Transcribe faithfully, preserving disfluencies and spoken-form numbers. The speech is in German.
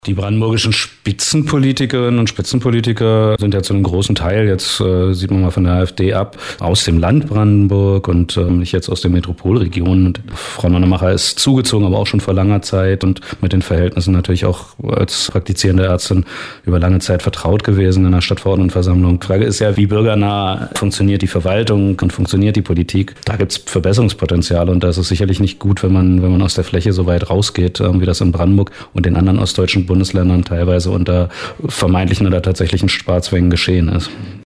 Die brandenburgischen Spitzenpolitikerinnen und Spitzenpolitiker sind ja zu einem großen Teil, jetzt äh, sieht man mal von der AfD ab, aus dem Land Brandenburg und äh, nicht jetzt aus der Metropolregion. Und Frau Nonnemacher ist zugezogen, aber auch schon vor langer Zeit und mit den Verhältnissen natürlich auch als praktizierende Ärztin über lange Zeit vertraut gewesen in der Stadtverordnetenversammlung. Die Frage ist ja, wie bürgernah funktioniert die Verwaltung und funktioniert die Politik? Da gibt es Verbesserungspotenziale und da ist es sicherlich nicht gut, wenn man, wenn man aus der Fläche so weit rausgeht, äh, wie das in Brandenburg und den anderen ostdeutschen Bundesländern teilweise unter vermeintlichen oder tatsächlichen Sparzwängen geschehen ist.